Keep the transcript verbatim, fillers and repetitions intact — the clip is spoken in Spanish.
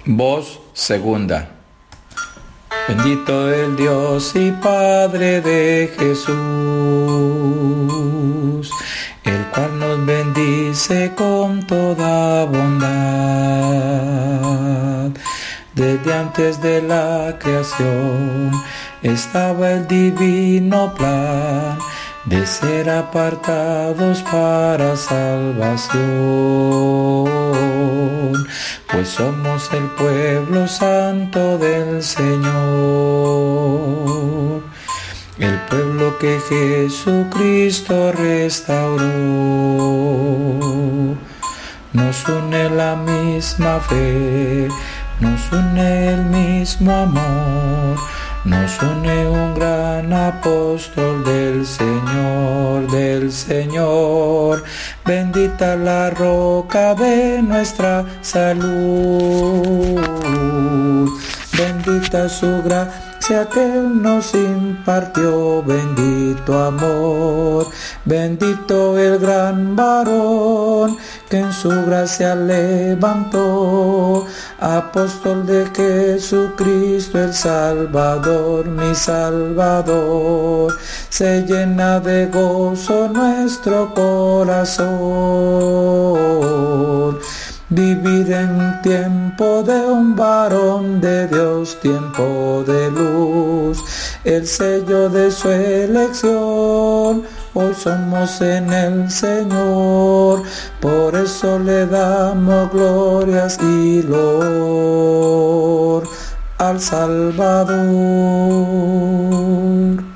Voz segunda. Bendito el Dios y Padre de Jesús, el cual nos bendice con toda bondad. Desde antes de la creación estaba el divino plan de ser apartados para salvación, pues somos el pueblo santo del Señor, el pueblo que Jesucristo restauró. Nos une la misma fe, nos une el mismo amor, nos une un gran apóstol del Señor, del Señor. Bendita la roca de nuestra salud, bendita su gracia que Él nos impartió, bendito amor, bendito el gran varón que en su gracia levantó, apóstol de Jesucristo el Salvador, mi Salvador. Se llena de gozo nuestro corazón, vivir en tiempo de un varón de Dios, tiempo de luz, el sello de su elección. Hoy somos en el Señor, por eso le damos glorias y loor al Salvador.